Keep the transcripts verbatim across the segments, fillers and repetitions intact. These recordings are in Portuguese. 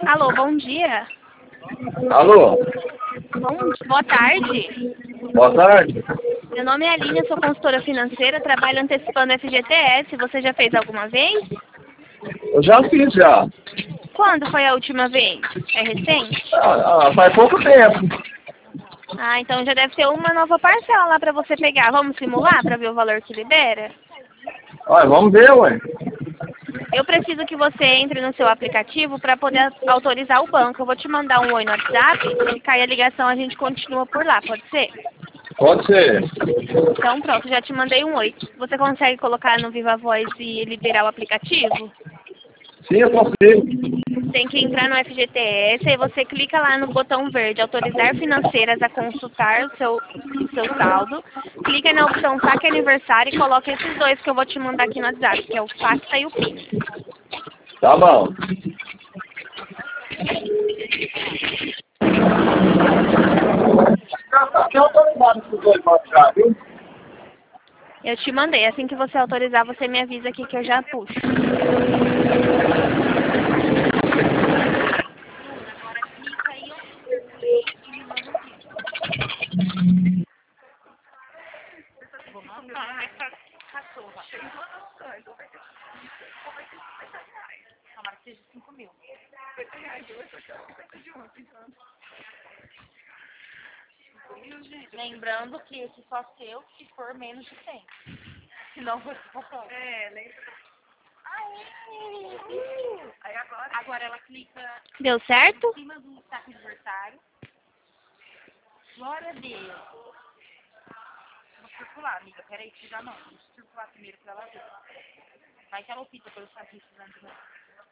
Alô, bom dia. Alô? Bom, boa tarde. Boa tarde. Meu nome é Aline, eu sou consultora financeira, trabalho antecipando F G T S. Você já fez alguma vez? Eu já fiz já. Quando foi a última vez? É recente? Ah, ah, faz pouco tempo. Ah, então já deve ter uma nova parcela lá para você pegar. Vamos simular para ver o valor que libera? Olha, vamos ver, ué. Eu preciso que você entre no seu aplicativo para poder autorizar o banco. Eu vou te mandar um oi no WhatsApp. Se cair a ligação, a gente continua por lá, pode ser? Pode ser. Então pronto, já te mandei um oi. Você consegue colocar no Viva Voz e liberar o aplicativo? Sim, eu consigo. Tem que entrar no F G T S, aí você clica lá no botão verde, autorizar financeiras a consultar o seu, o seu saldo. Clica na opção saque aniversário e coloca esses dois que eu vou te mandar aqui no WhatsApp, que é o FACTA e o PIN. Tá bom. Tem autorizado esses dois votos já, viu? Eu te mandei, assim que você autorizar, você me avisa aqui que eu já puxo. Lembrando que esse só seu se for menos de cem. Senão você não. É, lembra. Aí agora, agora ela clica. Deu certo? Em cima do saque adversário. Glória a Deus. Vou circular, amiga. Peraí, que já não. Vou circular primeiro pra ela ver. Vai que ela opta pelos serviços antes. Né?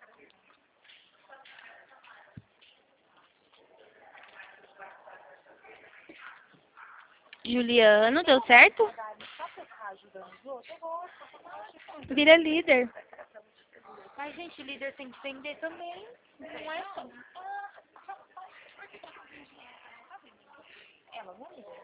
Juliano, deu certo? Vira líder. Mas, gente, líder tem que vender também. Não é assim. Ela não é líder.